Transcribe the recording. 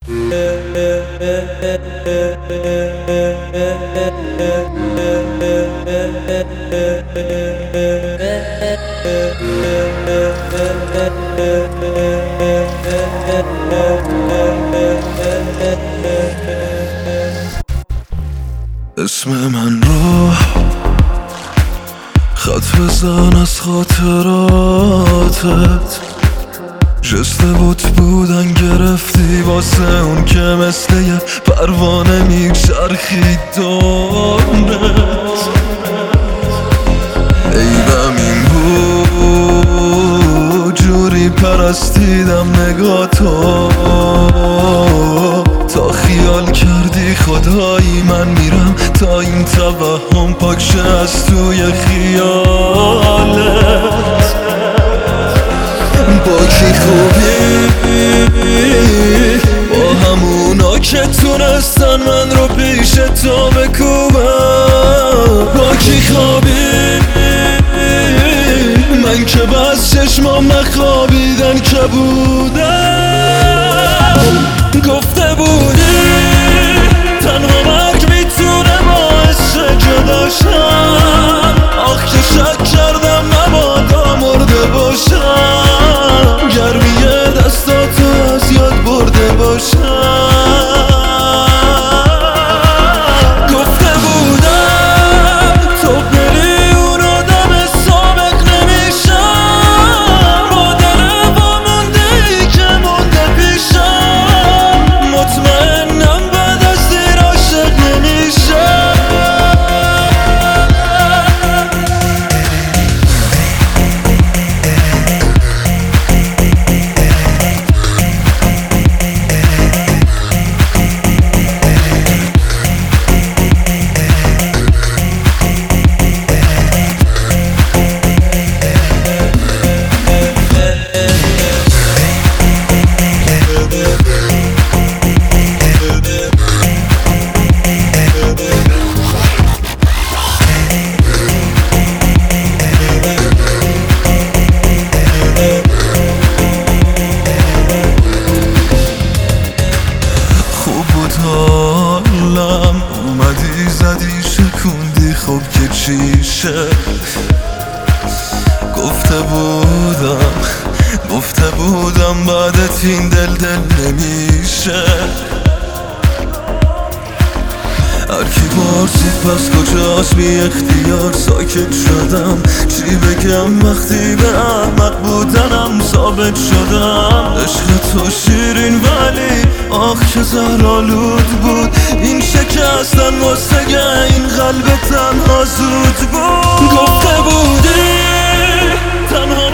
اسم من رو خط بزن از خاطراتت، جست بودن گرفتی واسه اون که مثل یه پروانه میچرخید دورت. عیبم این بود جوری پرستیدم نگاتو تا خیال کردی خدایی من میرم تا این توهم پاک شه از توی خیالت. با کی خوبی با همونا که تونستن من رو پیش تو بکوبم. با کی خوابی من که بس چشمام نخوابیدن که بودم. گفته بودی تنها مرگ میتونه باعث جداشم، آخ که شک کردم مبادا مرده باشم، گرمی دستاتو از یاد برده باشم. گفته بودم تو بری اونو دم سابق نمیشم، با دل وامونده ای که مونده پیشم، مطمئنم بعد از دیر عاشق نمیشم. حالم اومدی زدی شکوندی خب که چیشه. گفته بودم بعدت این دل نمیشه. هر کی پرسید پس کجاست بی اختیار ساکت شدم، چی بگم وقتی به احمق بودنم ثابت شدم. عشق تو شیرین ولی آخ که زهرآلود بود، این شکستن واسه این قلب تنها زود بود. گفته بودی تنها